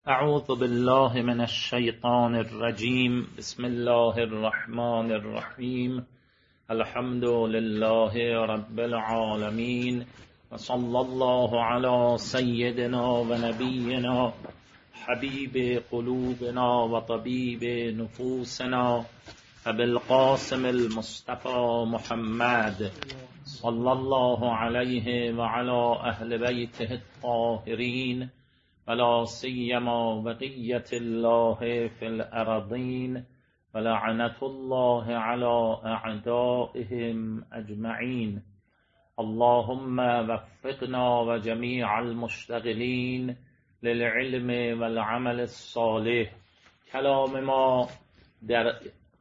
اعوذ بالله من الشیطان الرجیم. بسم الله الرحمن الرحیم. الحمد لله رب العالمین و صلی الله علی سیدنا و نبینا حبیب قلوبنا و طبیب نفوسنا ابی القاسم المصطفى محمد صلی الله علیه و علی اهل بیته الطاهرین ولا سیما بقیة الله فی الارضین ولعنة الله علی اعدائهم اجمعین. اللهم وفقنا و جمیع المشتغلین للعلم والعمل الصالح. کلام ما در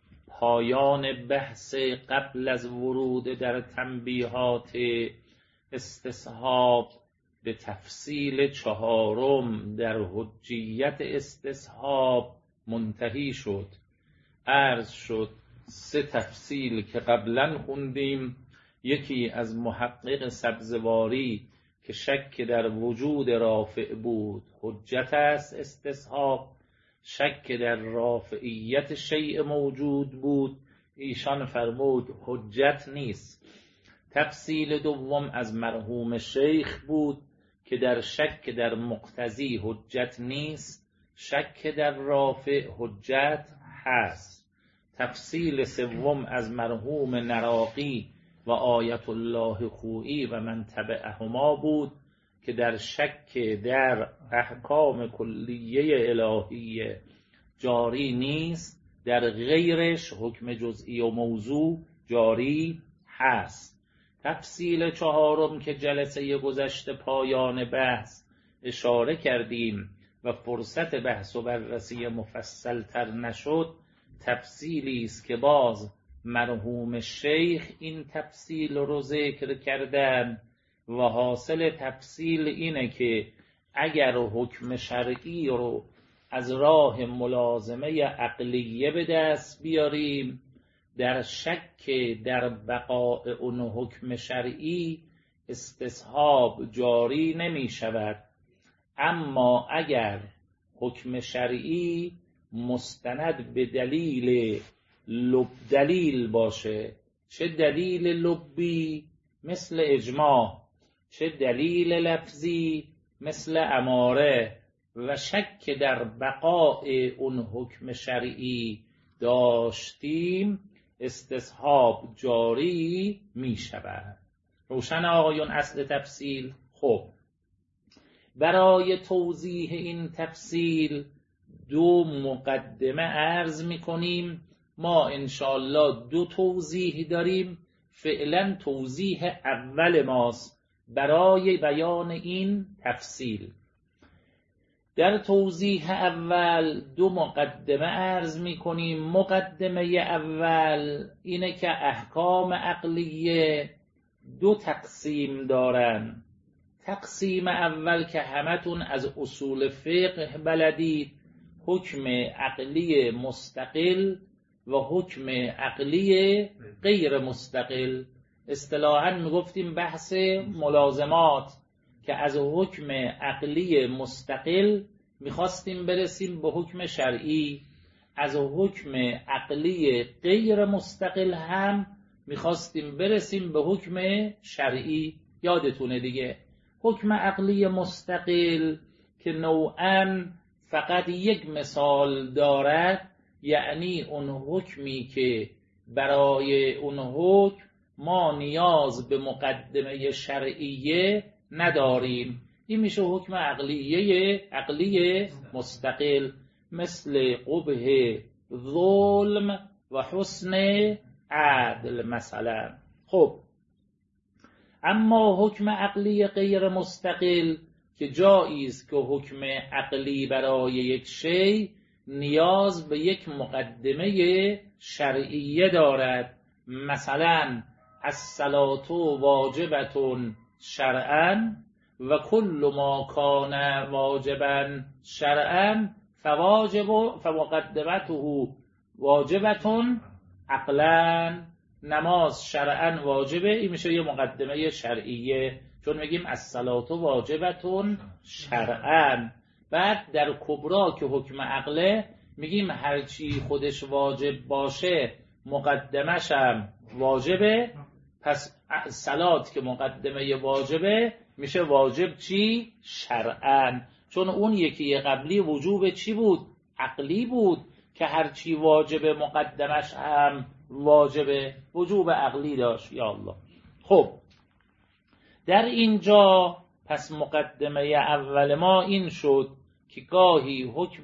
پایان بحث قبل از ورود در تنبیهات استصحاب به تفصیل چهارم در حجیت استصحاب منتهی شد. عرض شد 3 تفصیل که قبلا خوندیم. یکی از محقق سبزواری که شک در وجود رافع بود حجت است استصحاب، شک در رافعیت شیء موجود بود ایشان فرمود حجت نیست. تفصیل دوم از مرحوم شیخ بود که در شک در مقتضی حجت نیست، شک در رافع حجت هست. تفصیل سوم از مرحوم نراقی و آیت الله خویی و من تبعهما بود که در شک در احکام کلیه الهیه جاری نیست، در غیرش حکم جزئی و موضوع جاری هست. تفصیل چهارم که جلسه گذشته پایان بحث اشاره کردیم و فرصت بحث و بررسی مفصل تر نشد، تفصیلی است که باز مرحوم شیخ این تفصیل رو ذکر کردن و حاصل تفصیل اینه که اگر حکم شرعی رو از راه ملازمه عقلیه به دست بیاریم، در شک در بقاء اون حکم شرعی استصحاب جاری نمی شود. اما اگر حکم شرعی مستند به دلیل لب دلیل باشه، چه دلیل لبی مثل اجماع، چه دلیل لفظی مثل اماره، و شک در بقاء اون حکم شرعی داشتیم، استصحاب جاری می شود. روشن آقایون اصل تفصیل؟ خب برای توضیح این تفصیل 2 مقدمه عرض می کنیم. ما انشاءالله 2 توضیح داریم. فعلا توضیح اول ماست برای بیان این تفصیل. در توضیح اول 2 مقدمه عرض می کنیم. مقدمه اول اینه که احکام عقلیه 2 تقسیم دارن. تقسیم اول که همتون از اصول فقه بلدید، حکم عقلی مستقل و حکم عقلی غیر مستقل. اصطلاحاً میگفتیم بحث ملازمات که از حکم عقلی مستقل میخواستیم برسیم به حکم شرعی، از حکم عقلی غیر مستقل هم میخواستیم برسیم به حکم شرعی. یادتونه دیگه. حکم عقلی مستقل که نوعاً فقط یک مثال دارد، یعنی اون حکمی که برای اون حکم ما نیاز به مقدمه شرعیه نداریم. این میشه حکم عقلی مستقل، مثل قبح ظلم و حسن عدل مثلا. خب اما حکم عقلی غیر مستقل که جایی است که حکم عقلی برای یک شی نیاز به یک مقدمه شرعیه دارد. مثلا الصلاة واجبة شرعا و کل ما کان واجبا شرعا فمقدمته واجبة عقلا. نماز شرعا واجبه، این میشه یه مقدمه شرعیه، چون میگیم الصلاة واجبة شرعا. بعد در کبرا که حکم عقله میگیم هرچی خودش واجب باشه مقدمش هم واجبه، پس صلات که مقدمه واجبه میشه واجب چی؟ شرعاً. چون اون یکی قبلی وجوب چی بود؟ عقلی بود که هرچی واجبه مقدمش هم واجبه، وجوب عقلی داشت. یا الله. خب در اینجا پس مقدمه اول ما این شد که گاهی حکم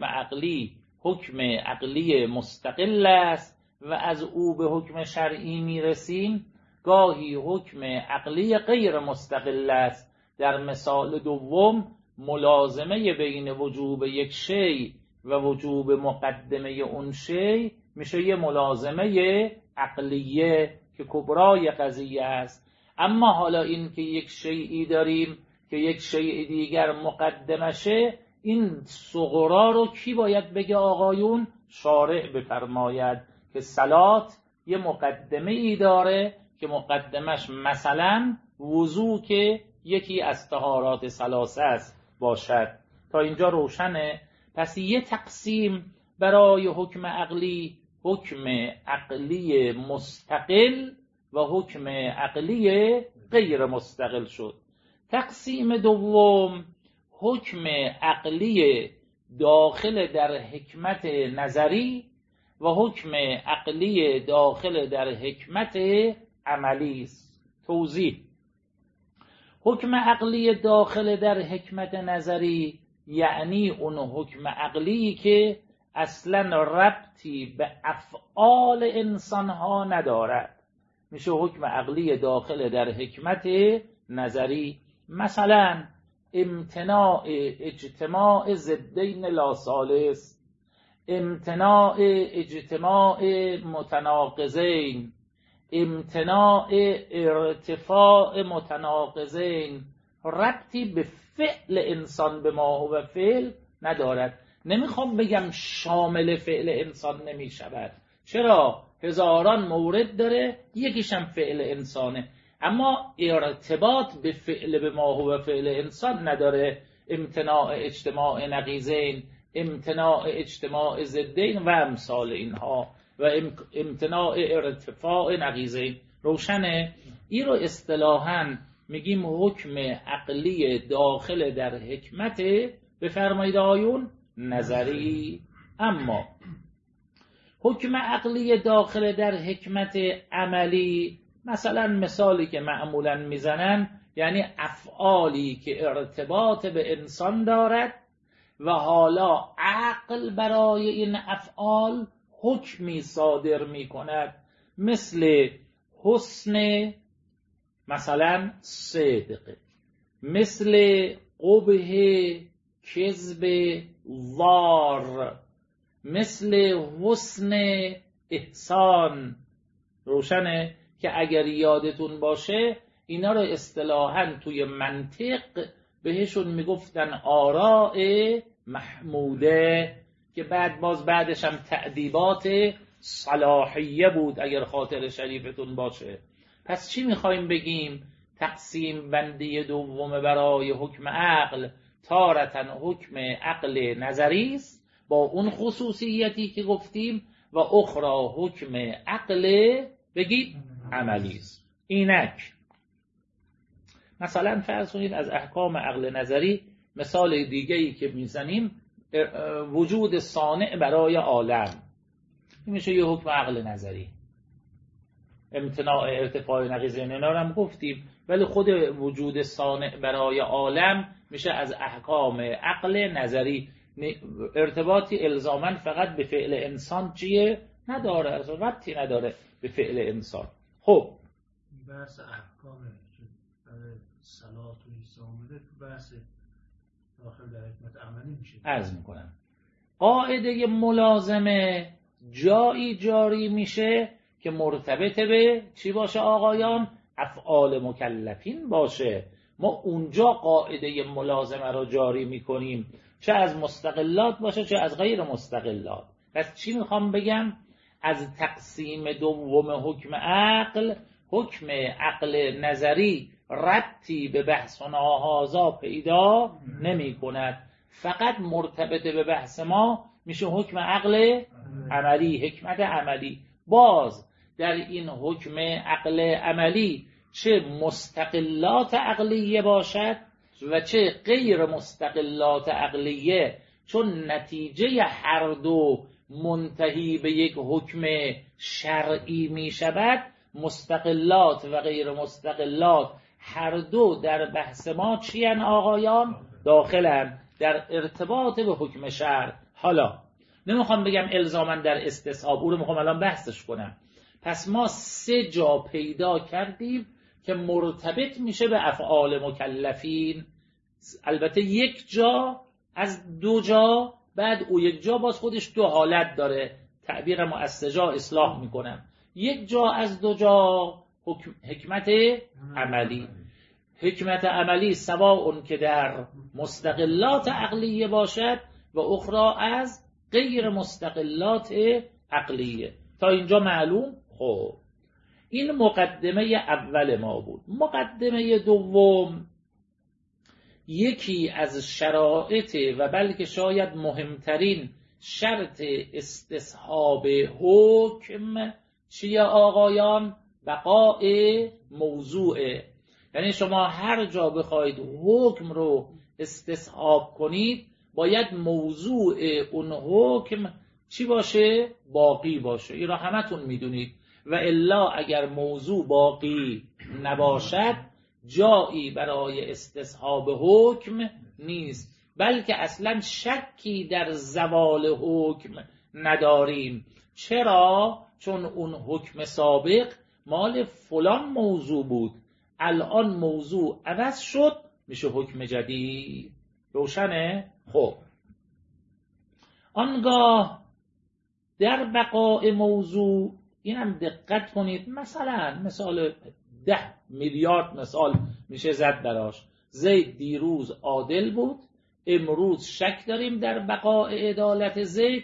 عقلی مستقل است و از او به حکم شرعی میرسیم، گاهی حکم عقلی غیر مستقل است. در مثال دوم ملازمه بین وجوب یک شی و وجوب مقدمه اون شی میشه یه ملازمه عقلیه که کبرای قضیه است. اما حالا این که یک شیئی داریم که یک شیء دیگر مقدمشه، این صغرا رو کی باید بگه آقایون؟ شارع بفرماید که صلات یه مقدمه ای داره که مقدمش مثلا وضو که یکی از طهارات ثلاثه است باشد. تا اینجا روشنه؟ پس یه تقسیم برای حکم عقلی مستقل و حکم عقلی غیر مستقل شد. تقسیم دوم حکم عقلی داخل در حکمت نظری و حکم عقلی داخل در حکمت عملی است. توضیح: حکم عقلی داخل در حکمت نظری یعنی اون حکم عقلی که اصلا ربطی به افعال انسانها ندارد، میشه حکم عقلی داخل در حکمت نظری. مثلا امتناع اجتماع ضدین لا ثالث، امتناع اجتماع متناقضین، امتناع ارتفاع متناقضین، ربطی به فعل انسان به ما و فعل ندارد. نمیخوام بگم شامل فعل انسان نمیشود، چرا؟ هزاران مورد داره، یکیشم فعل انسانه، اما ارتباط به فعل به ما و فعل انسان نداره. امتناع اجتماع نقیضین، امتناع اجتماع ضدین و امثال اینها و امتناع ارتفاع نقیضین. روشنه؟ این رو اصطلاحاً میگیم حکم عقلی داخل در حکمت بفرمایید آیون نظری. اما حکم عقلی داخل در حکمت عملی، مثلا مثالی که معمولاً میزنن یعنی افعالی که ارتباط به انسان دارد و حالا عقل برای این افعال حکمی صادر می کند، مثل حسن مثلا صدق، مثل قبح کذب وار، مثل حسن احسان. روشنه که اگر یادتون باشه اینا رو اصطلاحاً توی منطق بهشون میگفتن آراء محموده که بعدش هم تأدیبات صلاحیه بود اگر خاطر شریفتون باشه. پس چی میخوایم بگیم؟ تقسیم بندی دوم برای حکم عقل تارتن حکم عقل نظری است با اون خصوصیتی که گفتیم و اخرى حکم عقل بگید عملی است. اینک مثلا فرض کنید از احکام عقل نظری مثال دیگه‌ای که میزنیم وجود صانع برای عالم، این میشه یه حکم عقل نظری. امتناع ارتفاع نقیضین اینا رو هم گفتیم، ولی خود وجود صانع برای عالم میشه از احکام عقل نظری. ارتباطی الزاماً فقط به فعل انسان چیه؟ نداره، اصلا ربطی نداره به فعل انسان. خب بحث احکام صلات و ایسا آمده تو بحث داخل در حکمت عملی میشه. عرض میکنم قاعده ملازمه جایی جاری میشه که مرتبط به چی باشه آقایان؟ افعال مکلفین باشه. ما اونجا قاعده ملازمه رو جاری میکنیم، چه از مستقلات باشه چه از غیر مستقلات. پس چی میخوام بگم؟ از تقسیم دوم حکم عقل نظری ربطی به بحث و ناهازا پیدا نمی کند. فقط مرتبط به بحث ما میشه حکم عقل عملی، حکمت عملی. باز در این حکم عقل عملی چه مستقلات عقلیه باشد و چه غیر مستقلات عقلیه، چون نتیجه هر دو منتهی به یک حکم شرعی می شود، مستقلات و غیر مستقلات هر دو در بحث ما چی ان آقایان؟ داخلن در ارتباط به حکم شرع. حالا نمیخوام بگم الزاماً در استصحاب، او رو میخوام الان بحثش کنم. پس ما 3 جا پیدا کردیم که مرتبط میشه به افعال مکلفین، البته 1 جا از 2 جا، بعد او 1 جا باز خودش 2 حالت داره، تعبیرم از 3 جا اصلاح میکنم. 1 جا از 2 جا حکمت عملی. حکمت عملی سواء که در مستقلات عقلیه باشد و اخرى از غیر مستقلات عقلیه. تا اینجا معلوم؟ خب این مقدمه اول ما بود. مقدمه دوم، یکی از شرایط و بلکه شاید مهمترین شرط استصحاب حکم چیه آقایان؟ بقاء موضوعه. یعنی شما هر جا بخواید حکم رو استصحاب کنید باید موضوع اون حکم چی باشه؟ باقی باشه. این را همتون میدونید. و الا اگر موضوع باقی نباشد جایی برای استصحاب حکم نیست، بلکه اصلا شکی در زوال حکم نداریم. چرا؟ چون اون حکم سابق مال فلان موضوع بود، الان موضوع عوض شد میشه حکم جدید. روشنه؟ خب آنگاه در بقاء موضوع اینم دقت کنید، مثال 10 میلیارد مثال میشه زد براش. زید دیروز عادل بود، امروز شک داریم در بقاء عدالت زید.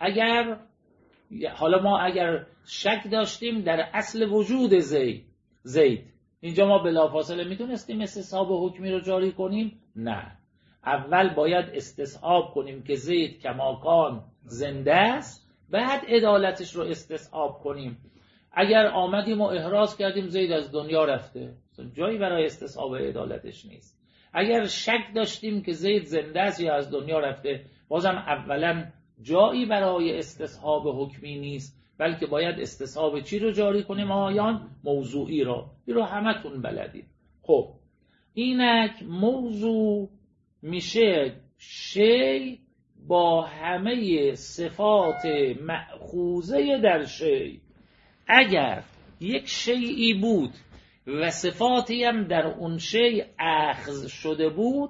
حالا اگر شک داشتیم در اصل وجود زید، اینجا ما بلافاصله میتونستیم استصحاب حکمی رو جاری کنیم؟ نه، اول باید استصحاب کنیم که زید کماکان زنده است، بعد عدالتش رو استصحاب کنیم. اگر آمدیم و احراز کردیم زید از دنیا رفته، جایی برای استصحاب عدالتش نیست. اگر شک داشتیم که زید زنده است یا از دنیا رفته، بازم اولا جایی برای استصحاب حکمی نیست، بلکه باید استصحاب چی رو جاری کنیم آیان؟ موضوعی رو. این رو همتون بلدید. خب اینک موضوع میشه شی با همه صفات مأخوذه در شی. اگر یک شیئی بود و صفاتی هم در اون شی اخذ شده بود،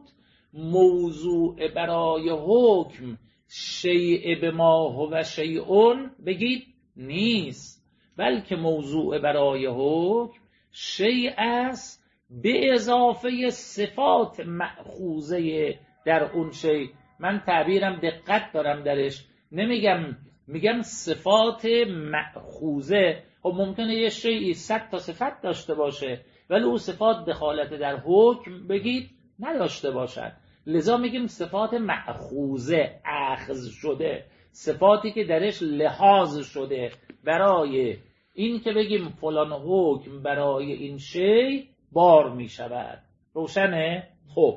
موضوع برای حکم شیء بما هو شیء بگید نیست، بلکه موضوع برای حکم شیء است به اضافه صفات مأخوذه در اون شی. من تعبیرم دقت دارم درش، میگم صفات مأخوذه. خب ممکنه یه شیئی 100 تا صفت داشته باشه ولی اون صفات دخالت در حکم بگید نداشته باشد، لذا میگیم صفات مأخوذه، اخذ شده، صفاتی که درش لحاظ شده برای این که بگیم فلان حکم برای این شی بار میشود. روشنه؟ خب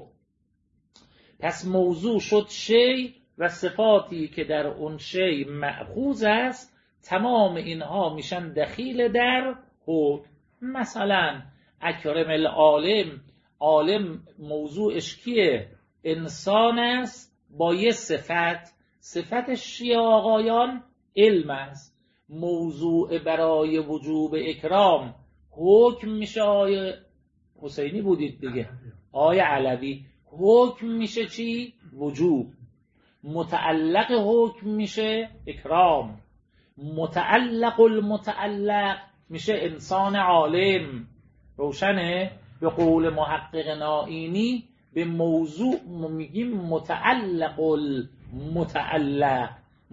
پس موضوع شد شی و صفاتی که در اون شی مأخوذ است، تمام اینها میشن دخیل در حکم. مثلا اکرم العالم، عالم موضوعش کیه؟ انسان است با یه صفتش چیه آقایان؟ علم است. موضوع برای وجوب اکرام حکم میشه، آیه حسینی بودید دیگه، آیه علوی، حکم میشه چی؟ وجوب. متعلق حکم میشه اکرام. متعلق المتعلق میشه انسان عالم. روشنه؟ به قول محقق نائینی به موضوع میگیم متعلق المتعلق،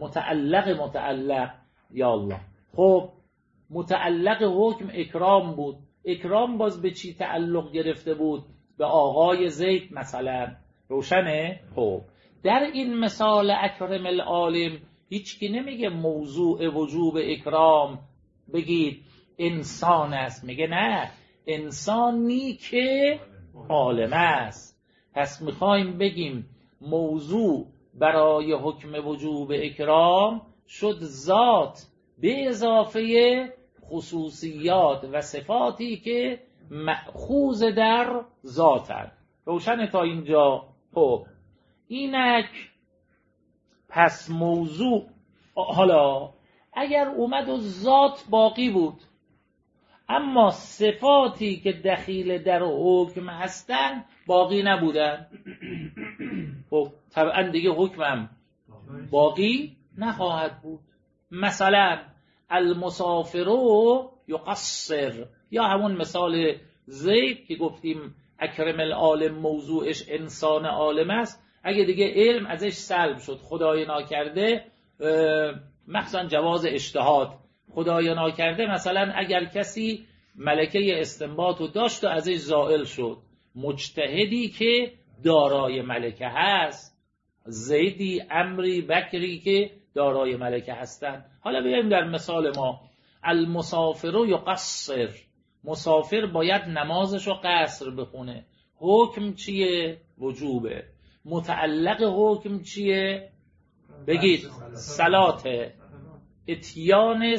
متعلق یا الله. خب متعلق حکم اکرام بود، اکرام باز به چی تعلق گرفته بود؟ به آقای زید مثلا. روشنه؟ خب در این مثال اکرم العالم هیچکی نمیگه موضوع وجوب اکرام بگید انسان است، میگه نه، انسانی که عالم است. پس میخوایم بگیم موضوع برای حکم وجوب اکرام شد ذات به اضافه خصوصیات و صفاتی که مأخوذ در ذاتند. روشن تا اینجا؟ خب اینک پس موضوع، حالا اگر اومد و ذات باقی بود اما صفاتی که دخیل در حکم هستن باقی نبودن، خب طبعا دیگه حکمم باقی نخواهد بود. مثلا المسافر یقصر، یا همون مثال زید که گفتیم اکرم العالم موضوعش انسان عالم است، اگه دیگه علم ازش سلب شد، خدای ناکرده، مثلا جواز اجتهاد، خدای ناکرده مثلا اگر کسی ملکه استنباط رو داشت و ازش زائل شد، مجتهدی که دارای ملکه هست، زیدی، عمری، بکری که دارای ملکه هستن. حالا بیایم در مثال ما، المسافر یقصر، مسافر باید نمازش رو قصر بخونه. حکم چیه؟ وجوبه. متعلق حکم چیه؟ بگید صلاته، اتیان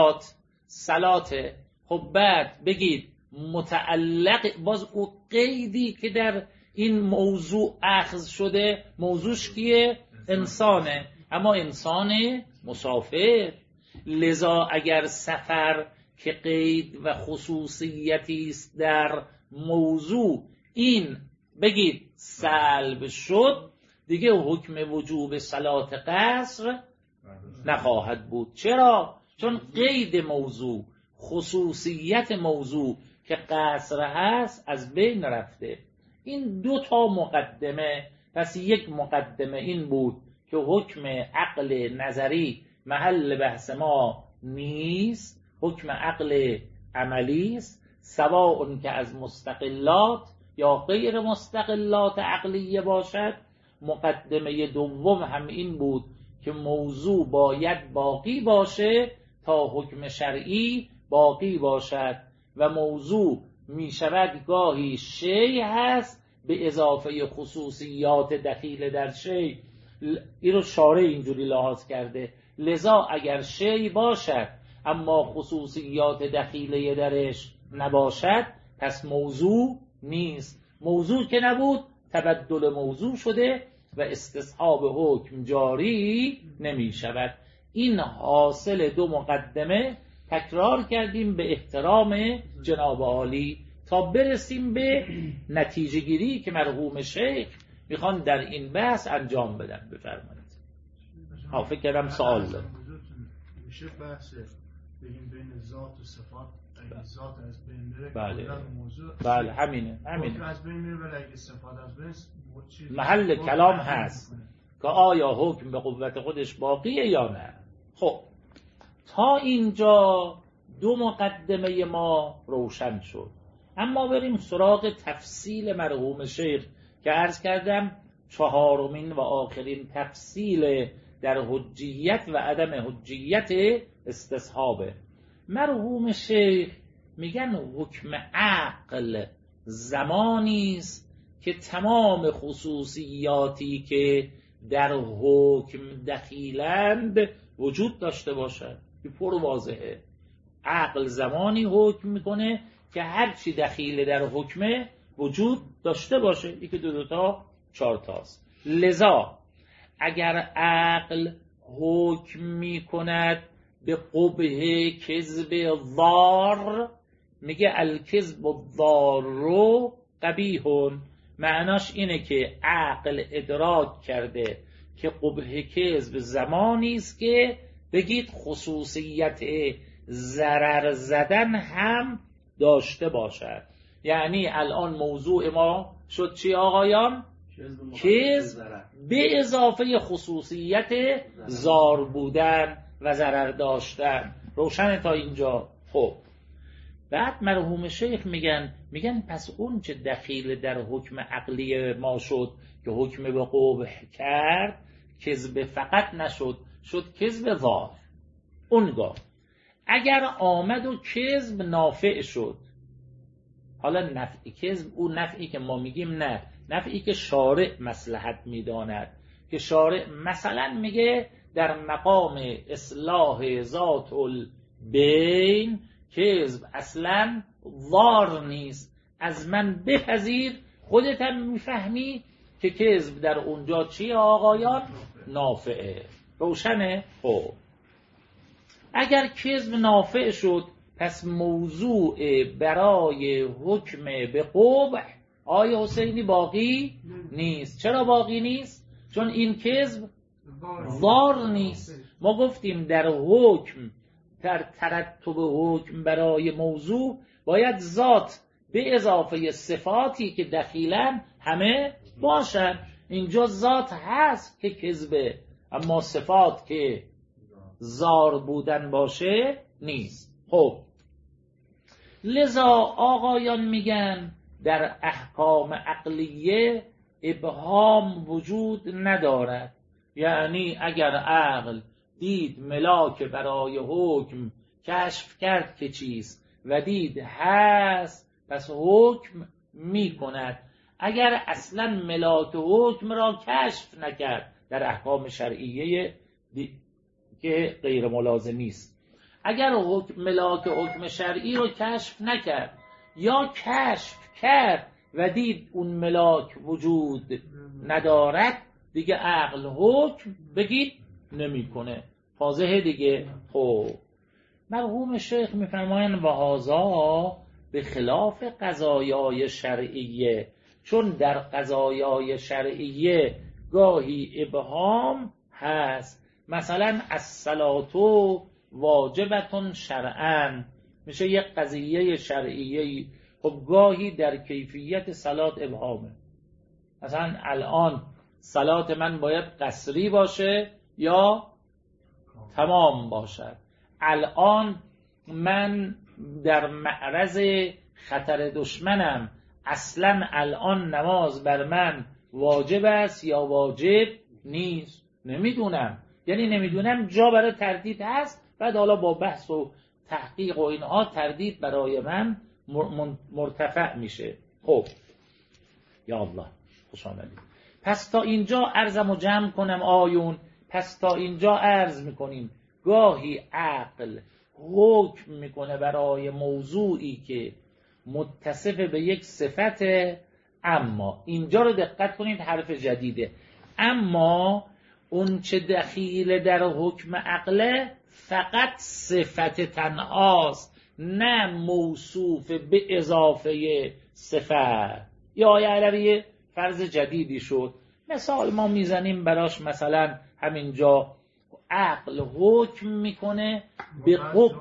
صلاته. خب بعد بگید متعلق، باز او قیدی که در این موضوع اخذ شده، موضوعش کیه؟ انسانه، اما انسان مسافر. لذا اگر سفر که قید و خصوصیتی است در موضوع، این بگید سلب شد، دیگه حکم وجوب صلات قصر نخواهد بود. چرا؟ چون قید موضوع، خصوصیت موضوع که قصر هست از بین رفته. این دو تا مقدمه. پس یک مقدمه این بود که حکم عقل نظری محل بحث ما نیست، حکم عقل عملی است، سواء که از مستقلات یا غیر مستقلات عقلیه باشد. مقدمه دوم هم این بود که موضوع باید باقی باشه تا حکم شرعی باقی باشد، و موضوع می شود گاهی شی هست به اضافه خصوصیات دخیل در شی. این رو شارع اینجوری لحاظ کرده. لذا اگر شی باشد اما خصوصیات دخیله درش نباشد، پس موضوع نیست. موضوع که نبود تبدل موضوع شده و استصحاب حکم جاری نمی شود. این حاصل دو مقدمه تکرار کردیم به احترام جناب عالی تا برسیم به نتیجه گیری که مرحوم شیخ میخوان در این بحث انجام بدن. بفرمایید. فکر کردم سوال دارم. میشه بحث بین ذات و صفات، اگه ذات از بین بره بله موضوع، بله همینه از بین میره، ولی اگه صفات از بین محل کلام هست که آیا حکم به قوت خودش باقیه یا نه. خب تا اینجا دو مقدمه ما روشن شد، اما بریم سراغ تفصیل مرحوم شیخ که عرض کردم چهارمین و آخرین تفصیل در حجیت و عدم حجیت استصحابه. مرحوم شیخ میگن حکم عقل زمانی است که تمام خصوصیاتی که در حکم دخیلند وجود داشته باشد. این پر واضحه. عقل زمانی حکم میکنه که هرچی دخیل در حکم وجود داشته باشه. یکی دو تا چهار تاست. لذا اگر عقل حکم میکند به قبح کذب ضار، میگه الکذب الضار قبیح. معناش اینه که عقل ادراک کرده که قبح کذب زمانی است که بگید خصوصیت ضرر زدن هم داشته باشد. یعنی الان موضوع ما شد چی آقایان؟ کذب به اضافه خصوصیت ضار بودن و ضرر داشتن. روشن تا اینجا؟ خب بعد مرحوم شیخ میگن پس اون چه دخیل در حکم عقلی ما شد که حکم به قبح کرد کذب فقط نشد، شد کذب ظاهر. اونگاه اگر آمد و کذب نافع شد، حالا نفعی کذب اون نفعی که ما میگیم نه، نفعی که شارع مصلحت میداند، که شارع مثلا میگه در مقام اصلاح ذات البین کذب اصلا ضار نیست، از من بپذیر، خودت هم میفهمی که کذب در اونجا چیه آقایان؟ نافعه. روشنه؟ خب اگر کذب نافع شد پس موضوع برای حکم به قبح آیه حسینی باقی نیست. چرا باقی نیست؟ چون این کذب ضار نیست. ما گفتیم در حکم، در ترتب حکم برای موضوع باید ذات به اضافه صفاتی که دخیلن همه باشن. اینجا ذات هست که کذبه، اما صفات که ضار بودن باشه نیست. خب لذا آقایان میگن در احکام عقلیه ابهام وجود ندارد. یعنی اگر عقل دید ملاک برای حکم کشف کرد که چیست و دید هست، پس حکم میکند. اگر اصلا ملاک حکم را کشف نکرد در احکام شرعیه که غیر ملازمی است، اگر ملاک حکم شرعی رو کشف نکرد یا کشف کرد و دید اون ملاک وجود ندارد، دیگه عقل حکم بگید نمیکنه. واضحه دیگه. خب مرحوم شیخ میفرمایند و هذا به خلاف قضایای شرعیه، چون در قضایای شرعیه گاهی ابهام هست. مثلا الصلاة واجبتون شرعاً میشه یک قضیه شرعیه، خب گاهی در کیفیت صلات ابهامه. مثلا الان صلات من باید قصری باشه یا تمام باشد. الان من در معرض خطر دشمنم، اصلا الان نماز بر من واجب است یا واجب نیست؟ نمیدونم. یعنی نمیدونم جا برای تردید هست، بعد حالا با بحث و تحقیق و اینها تردید برای من مرتفع میشه. خب یا الله خوش آمدید. پس تا اینجا عرضمو جمع کنم آیون. پس تا اینجا عرض میکنیم گاهی عقل حکم میکنه برای موضوعی که متصف به یک صفته، اما اینجا رو دقت کنید حرف جدیده، اما اون چه دخیل در حکم عقله فقط صفت تنهاست، نه موصوف به اضافه صفت. یا آیه علویه فرض جدیدی شد، مثال ما میزنیم براش. مثلا همینجا عقل حکم میکنه به قبح،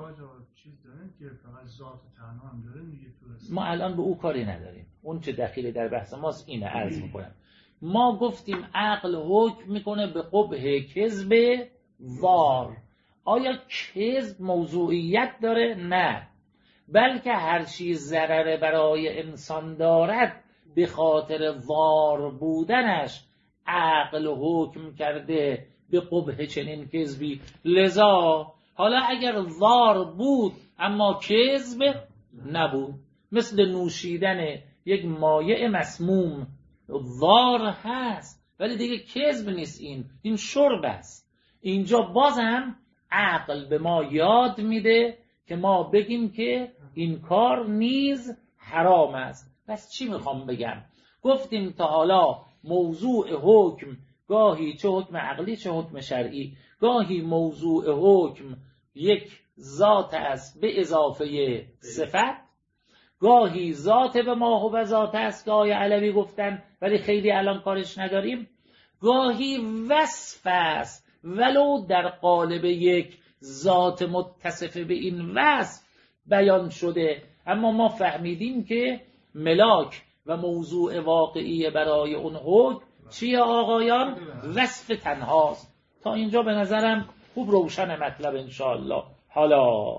ما الان به او کاری نداریم، اون چه دخیل در بحث ماست اینه عرض میکنم. ما گفتیم عقل حکم میکنه به قبح کذب ضار. آیا کذب موضوعیت داره؟ نه، بلکه هر چیز ضرر برای انسان دارد به خاطر ضار بودنش عقل حکم کرده به قبح چنین کذبی. لذا حالا اگر ضار بود اما کذب نبود، مثل نوشیدن یک مایع مسموم، ضار هست ولی دیگه کذب نیست، این شرب است. اینجا بازم عقل به ما یاد میده که ما بگیم که این کار نیز حرام است. پس چی میخوام بگم؟ گفتیم تا حالا موضوع حکم گاهی چه حکم عقلی چه حکم شرعی، گاهی موضوع حکم یک ذات است به اضافه صفت، گاهی ذات به ما و ذات است که آیه علوی گفتن ولی خیلی الان کارش نداریم، گاهی وصف است ولو در قالب یک ذات متصف به این وصف بیان شده، اما ما فهمیدیم که ملاک و موضوع واقعی برای اون حکم چیه آقایان؟ وصف تنهاست. تا اینجا به نظرم خوب روشن مطلب انشاءالله. حالا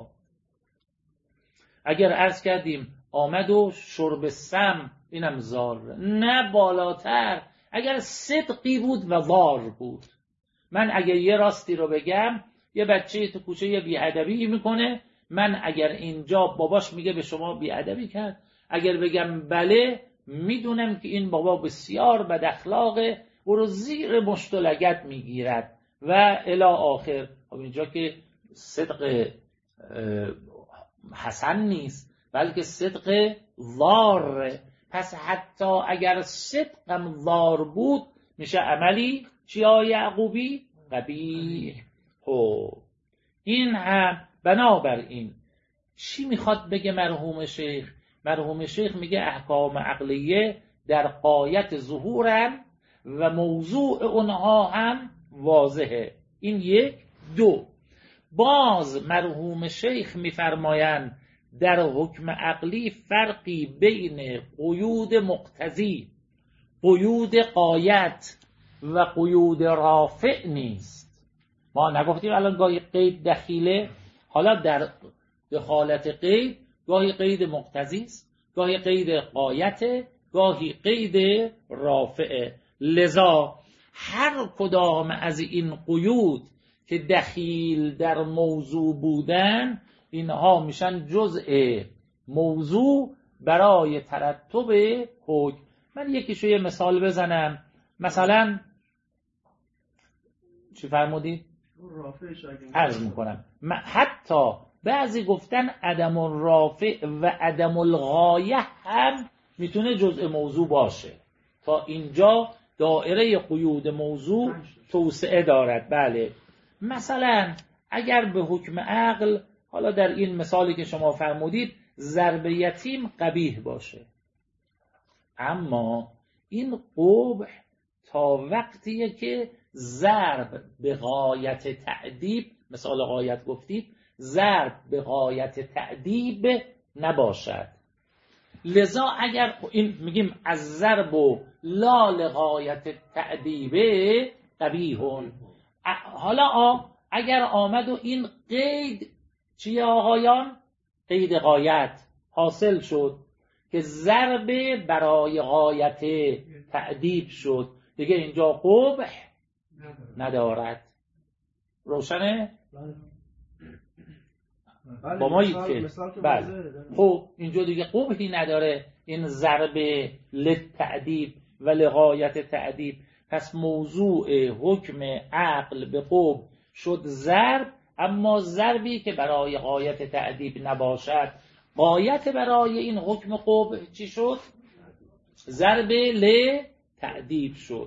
اگر عرض کردیم آمد و شرب سم اینم ضار، نه بالاتر اگر صدقی بود و وار بود. من اگر یه راستی رو بگم، یه بچه تو کوچه یه بی‌ادبی میکنه، من اگر اینجا باباش میگه به شما بی‌ادبی کرد، اگر بگم بله، میدونم که این بابا بسیار بد اخلاقه، او رو زیر مشت و لگد میگیرد و الی آخر. اینجا که صدق حسن نیست، بلکه صدق وار. پس حتی اگر صدقم وار بود، میشه عملی چیا یعقوبی؟ قبیح. این هم بنابراین چی میخواد بگه مرحوم شیخ؟ مرحوم شیخ میگه احکام عقلیه در غایت ظهورن و موضوع اونها هم واضحه. این یک. دو، باز مرحوم شیخ میفرمایند در حکم عقلی فرقی بین قیود مقتضی، قیود غایت و قیود رافع نیست. ما نگفتیم الان گاهی قید دخیله، حالا در دخالت قید گاهی قید مقتضی است، گاهی قید غایت، گاهی قید رافعه. لذا هر کدام از این قیود که دخیل در موضوع بودن، اینها میشن جزء موضوع برای ترتب حکم. من یکیشو یه مثال بزنم. مثلا چی فرمودی؟ عرض میکنم. حتی بعضی گفتن عدم الرافع و عدم الغایه هم میتونه جزء موضوع باشه. تا اینجا دائره قیود موضوع توسعه دارد. بله، مثلا اگر به حکم عقل، حالا در این مثالی که شما فرمودید، ضرب یتیم قبیح باشه، اما این قبح تا وقتیه که ضرب به غایت تأدیب، مثال غایت گفتید، ضرب به غایت تأدیب نباشد. لذا اگر این میگیم از ضرب و لا لغایت تأدیب قبیحون. حالا اگر آمد و این قید چیه آقایان؟ قید غایت حاصل شد که ضرب برای غایت تأدیب شد، دیگه اینجا قبح ندارد. روشنه؟ با ما که بله. خب اینجا دیگه قبحی نداره این ضرب للتأدیب و لغایت تأدیب. پس موضوع حکم عقل به قبح شد ضرب، اما ضربی که برای غایت تأدیب نباشد. غایت برای این حکم قبح چی شد؟ ضرب لتأدیب شد.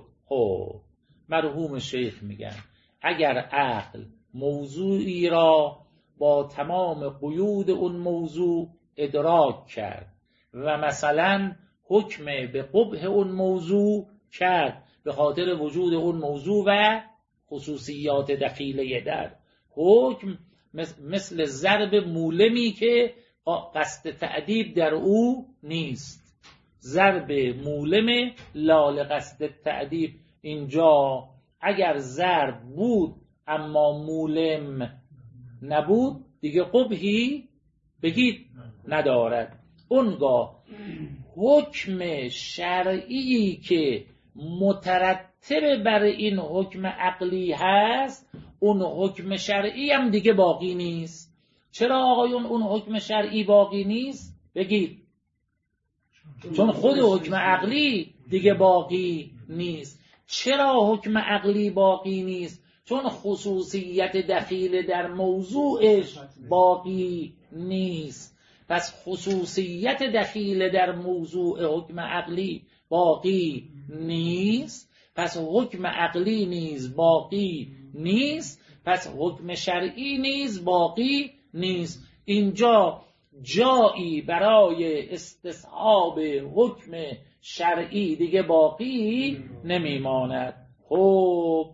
مرحوم شیخ میگن اگر عقل موضوعی را با تمام قیود اون موضوع ادراک کرد و مثلا حکم به قبح اون موضوع کرد به خاطر وجود اون موضوع و خصوصیات دخیله در حکم، مثل ضرب مولمی که قصد تأدیب در او نیست. ضرب مولم لا قصد تأدیب، اینجا اگر ضرب بود اما مولم نبود، دیگه قبحی بگید ندارد. اونگاه حکم شرعی که مترتب بر این حکم عقلی هست، اون حکم شرعی هم دیگه باقی نیست. چرا آقایون اون حکم شرعی باقی نیست؟ بگید. چون خود حکم عقلی دیگه باقی نیست. چرا حکم عقلی باقی نیست؟ چون خصوصیت دخیل در موضوعش باقی نیست. پس خصوصیت دخیل در موضوع حکم عقلی باقی نیست، پس حکم عقلی نیز باقی نیست، پس حکم شرعی نیز باقی نیست. اینجا جایی برای استصحاب حکم شرعی دیگه باقی نمیماند. خب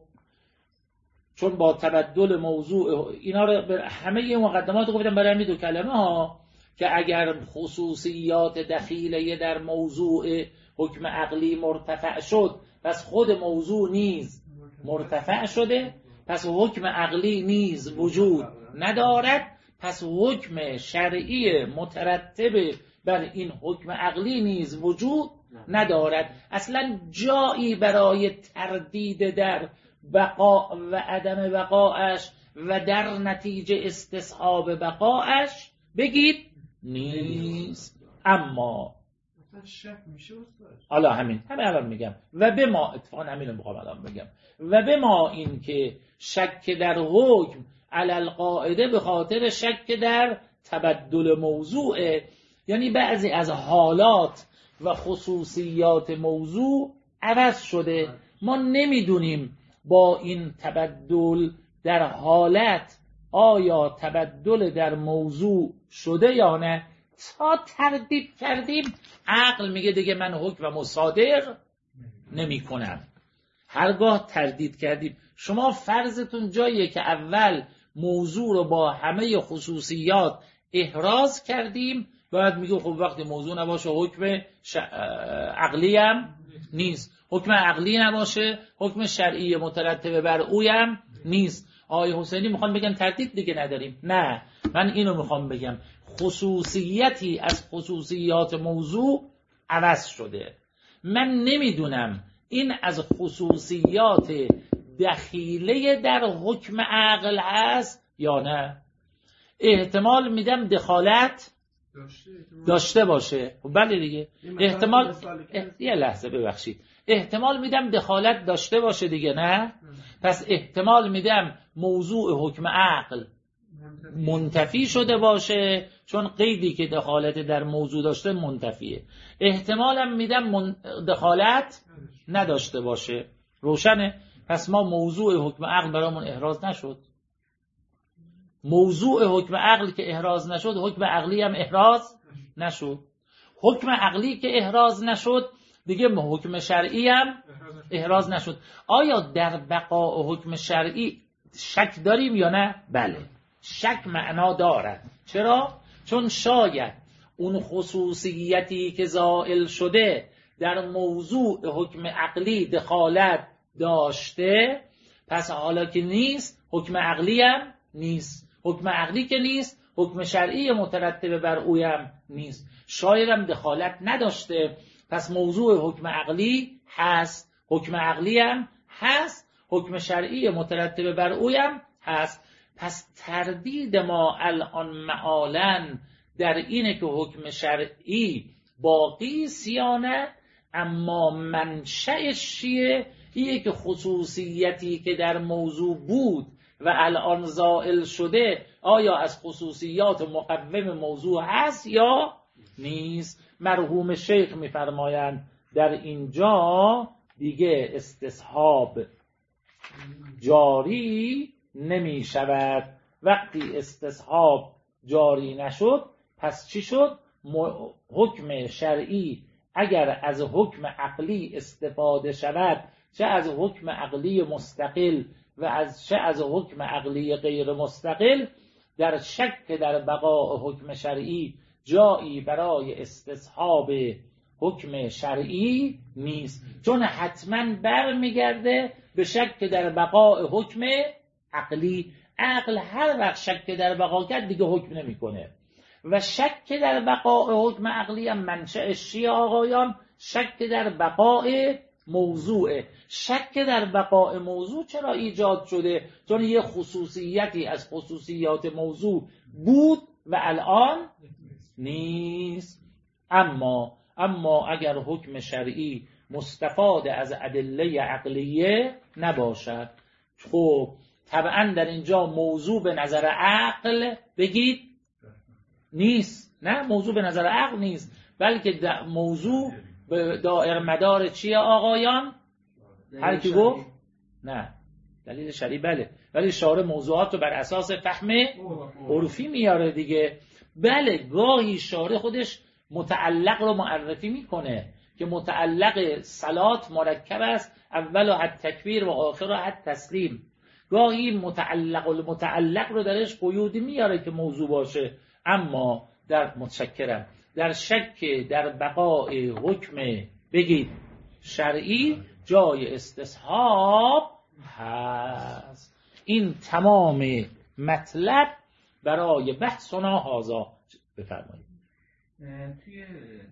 چون با تبدل موضوع اینا رو همه مقدمات رو گفتم برای همین دو کلمه ها، که اگر خصوصیات دخیله در موضوع حکم عقلی مرتفع شد، پس خود موضوع نیز مرتفع شده، پس حکم عقلی نیز وجود ندارد، پس حکم شرعی مترتب بر این حکم عقلی نیز وجود ندارد. اصلا جایی برای تردید در بقا و عدم بقاش و در نتیجه استصحاب بقاش بگید نیست. اما شک میشه حالا همین الان میگم و به ما اتفاقا همین رو میخوام الان بگم و به ما این که شک در حکم علی القاعده به خاطر شک در تبدل موضوع، یعنی بعضی از حالات و خصوصیات موضوع عوض شده، ما نمیدونیم با این تبدل در حالت آیا تبدل در موضوع شده یا نه. تا تردید کردیم عقل میگه دیگه من حکم مصادر نمی کنم. هرگاه تردید کردیم شما فرضتون جاییه که اول موضوع رو با همه خصوصیات احراز کردیم، باید میگه خب وقتی موضوع نباشه حکم عقلی هم نیست، حکم عقلی نباشه حکم شرعی مترتب بر اویم نیست. آقای حسینی میخوان بگن تردید دیگه نداریم. نه، من اینو میخوام بگم خصوصیتی از خصوصیات موضوع عوض شده. من نمیدونم این از خصوصیات دخیله در حکم عقل هست یا نه. احتمال میدم دخالت داشته باشه. بله دیگه احتمال یه لحظه ببخشید، احتمال میدم دخالت داشته باشه دیگه، نه؟ پس احتمال میدم موضوع حکم عقل منتفی شده باشه چون قیدی که دخالت در موضوع داشته منتفیه. احتمالم میدم دخالت نداشته باشه. روشنه؟ پس ما موضوع حکم عقل برامون احراز نشد. موضوع حکم عقل که احراز نشد حکم عقلی هم احراز نشد. حکم عقلی که احراز نشد دیگه حکم شرعی هم احراز نشد. آیا در بقاء حکم شرعی شک داریم یا نه؟ بله، شک معنا دارد. چرا؟ چون شاید اون خصوصیتی که زائل شده در موضوع حکم عقلی دخالت داشته، پس حالا که نیست حکم عقلی هم نیست. حکم عقلی که نیست حکم شرعی مترتب بر اویم نیست. شاید هم دخالت نداشته، پس موضوع حکم عقلی هست، حکم عقلی هم هست، حکم شرعی مترتب بر اویم هست. پس تردید ما الان معالن در اینه که حکم شرعی باقی سیانه، اما منشأش چیه؟ اینه که خصوصیتی که در موضوع بود و الان زائل شده آیا از خصوصیات مقوم موضوع هست یا نیست. مرحوم شیخ میفرمایند در اینجا دیگه استصحاب جاری نمی شود. وقتی استصحاب جاری نشد پس چی شد؟ حکم شرعی اگر از حکم عقلی استفاده شود، چه از حکم عقلی مستقل و چه از حکم عقلی غیر مستقل، در شک در بقاء حکم شرعی جایی برای استصحاب حکم شرعی نیست، چون حتما برمیگرده به شک در بقاء حکم عقلی. عقل هر وقت شک در بقا کرد دیگه حکم نمیکنه و شک در بقاء حکم عقلی هم منشأش چیه آقایان؟ شک در بقاء موضوعه. شک در بقاء موضوع چرا ایجاد شده؟ چون یه خصوصیتی از خصوصیات موضوع بود و الان نیست. اما اگر حکم شرعی مستفاد از ادله عقلیه نباشد، خب طبعا در اینجا موضوع به نظر عقل بگید نیست. نه، موضوع به نظر عقل نیست، بلکه موضوع به دائر مدار چیه آقایان؟ هر کی گفت؟ نه، دلیل شرعی بله، ولی شارع موضوعات رو بر اساس فهم عرفی میاره دیگه. بله، گاهی شارع خودش متعلق رو معرفی میکنه که متعلق صلات مرکب است، اول حد تکبیر و آخر حد تسلیم. گاهی متعلق رو درش قیودی میاره که موضوع باشه. اما در شک در بقاء حکم بگید شرعی جای استصحاب هست. این تمام مطلب برای بحثنا هذا. بفرمایید. توی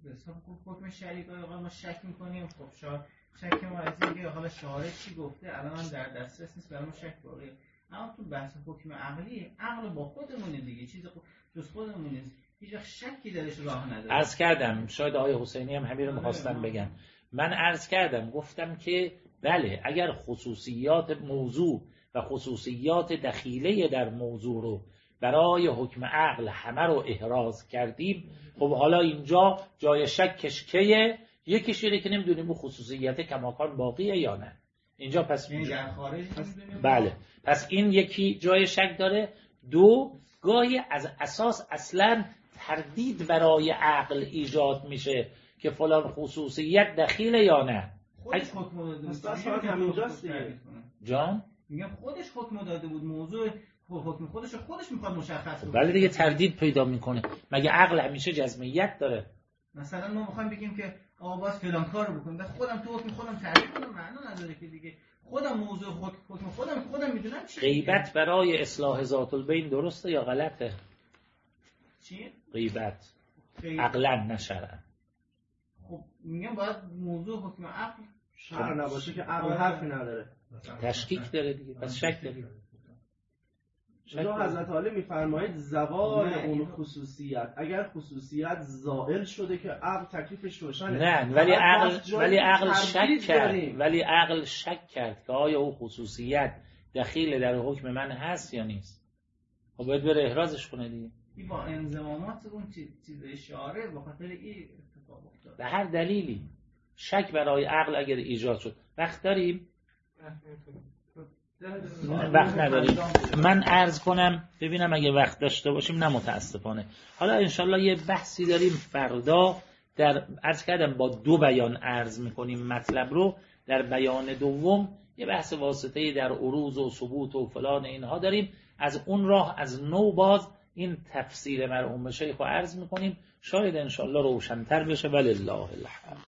حکم شرعی ما شک میکنیم. خب شک ما از اینکه حالا شارع چی گفته الان هم در دسترس نیست، برای ما شک باقیه. اما تو بحث حکم عقلی، عقل با خودمونه دیگه، چیز جز خودمون نیست، هیچ وقت شکی درش راه نداره. عرض کردم، شاید آقای حسینی هم همین رو می‌خواستن بگن. من عرض کردم، گفتم که بله اگر خصوصیات موضوع و خصوصیات دخیله در موضوع رو برای حکم عقل همه رو احراز کردیم، خب حالا اینجا جای شکش کیه؟ یکیش اینه که نمیدونیم اون خصوصیت کماکان باقیه یا نه. اینجا پس در خارج بله، پس این یکی جای شک داره. دو، گاهی از اساس اصلا تردید برای عقل ایجاد میشه که فلان خصوصیت دخیله یا نه. خودش حکم داده بود، شاید همینجاست دیگه. جان میگم خودش حکم داده بود، موضوع حکم خودش میخواد مشخص کنه. بله دیگه، تردید پیدا میکنه. مگه عقل همیشه جزمیت داره؟ مثلا ما میخوایم بگیم که آقا باید فلان کارو بکنیم، خودم تو حکم خودم تردید کنم، معنا نداره که دیگه. خودم موضوع حکم خودم میدونم چی. غیبت برای اصلاح ذات البین درسته یا غلطه؟ چی؟ غیبت عقلا نه شرعا. خب میگم باید موضوع حکم عقل شرع نباشه که عقل حرفی نداره، تشکیک داره دیگه، پس شک داره. جو حضرت عالی میفرمایید زوال اون خصوصیت، اگر خصوصیت زائل شده که عقل تکلیفش روشنه. نه، ولی عقل شک کرد، ولی عقل شک کرد که آیا اون خصوصیت دخیل در حکم من هست یا نیست. خب باید بره احرازش کنه دیگه. این با انضمامات اون چیز اشاره به خاطر این اتفاق افتاد. به هر دلیلی شک برای عقل اگر ایجاد شد، وقت داریم؟ وقت نداریم. من عرض کنم ببینم اگه وقت داشته باشیم، نه متاسفانه. حالا انشالله یه بحثی داریم فردا، در عرض کردم با 2 بیان عرض میکنیم مطلب رو. در بیان دوم یه بحث واسطه‌ای در عروض و ثبوت و فلان اینها داریم. از اون راه از نو باز این تفسیر مرحوم شیخ رو عرض میکنیم، شاید انشالله روشن‌تر بشه. ولله الحمد.